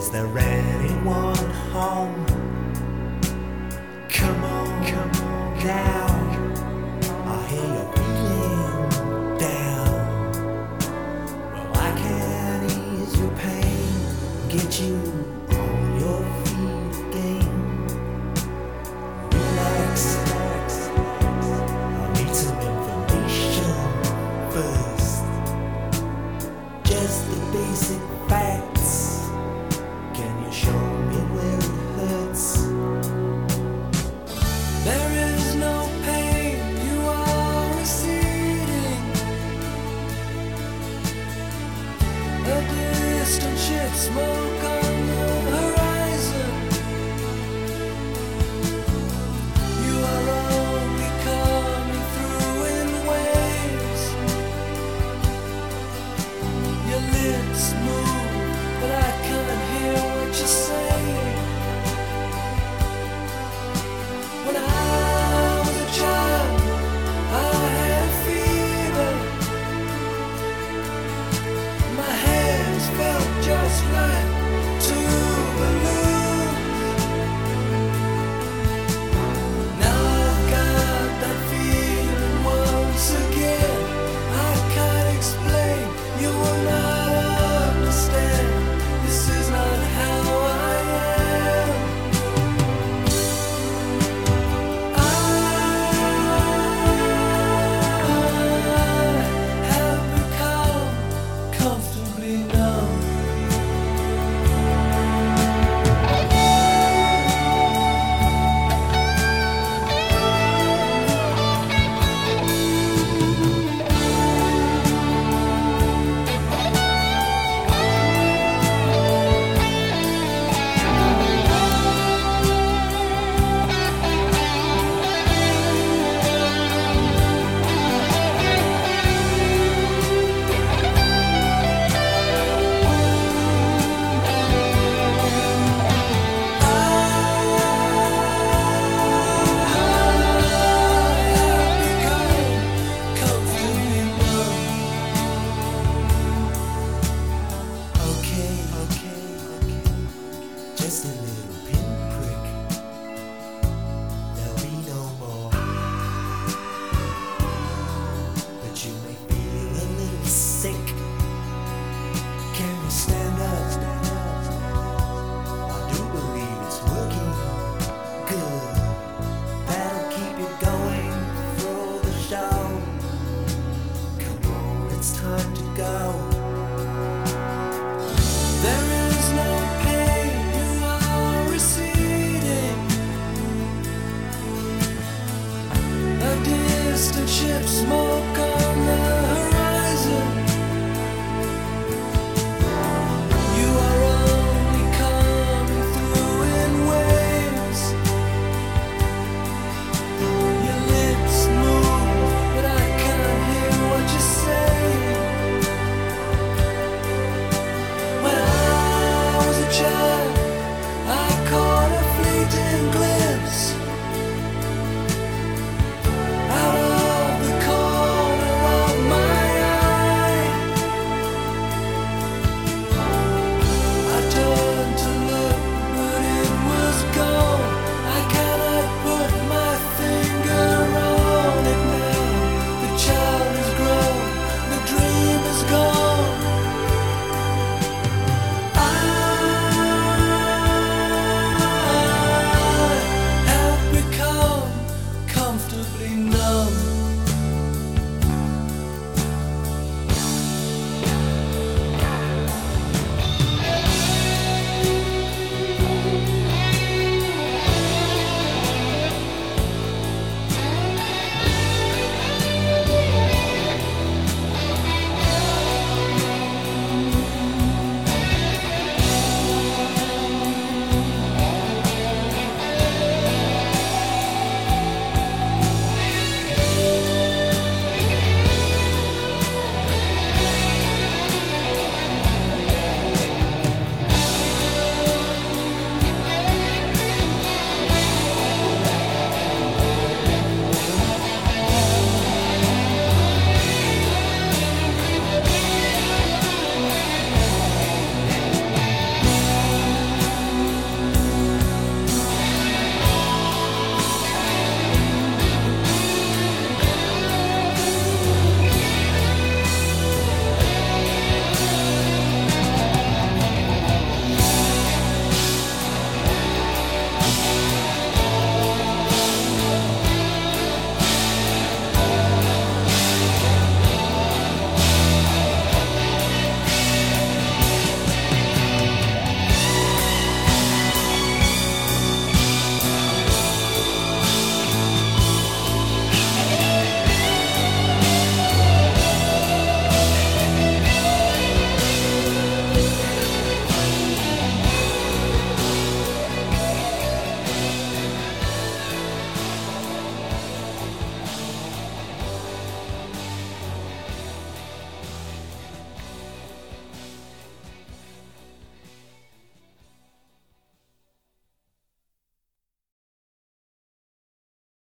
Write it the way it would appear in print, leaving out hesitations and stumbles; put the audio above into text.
Is there anyone home? Come on now. I hear you're feeling down. Well, I can ease your pain, get you on your feet again. Relax. I need some information first. Just the basic facts. Can you show me where it hurts? There is no pain, you are receding. A distant ship, smoke on the horizon. You are only coming through in waves. Your lips move, but I can't hear what you're saying. When I was a child, I had a fever. My hands felt just like two balloons. Now I've got that feeling once again. I can't explain, you will not understand. This is not how I am. Have become comfortably numb. Okay. Just a little pinprick. There'll be no more. But you may feel a little sick. Can you stand up? I do believe it's working good. That'll keep you going through the show. Come on, it's time to go.